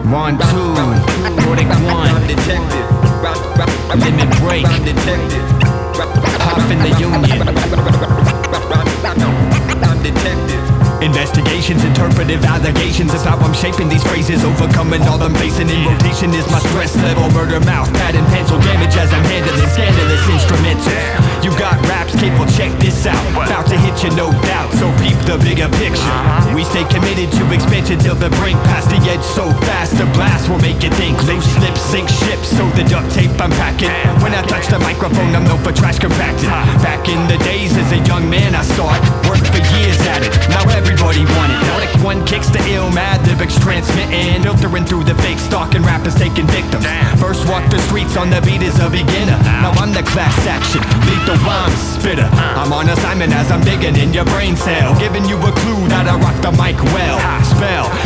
1, 2, Nordic 1, detective. Limit break, Detective. Huff in the Union. I'm detective. Investigations, interpretive allegations of how I'm shaping these phrases, overcoming all I'm facing. In rotation is my stress level, murder mouth, pad and pencil damage as I'm handling scandalous instrumentals. You got raps, kid, well check this out. About to hit you, no doubt, so peep the bigger picture. We stay committed to expansion till the brink, past the edge so fast the blast will make you think. Loose lips sink ships, so the duct tape I'm packing. When I touch the microphone I'm known for trash compacting. Back in the days as a young man I saw it, worked for years at it, now everybody want it. Nordic 1 kicks the ill mad lyrics transmitting, filtering through the fake stalking rappers taking victims. First walk the streets on the beat as a beginner, now I'm the class action, lethal rhyme spitter. I'm on assignment as I'm digging in your brain cell, giving you a clue that I rock the mic well. Spell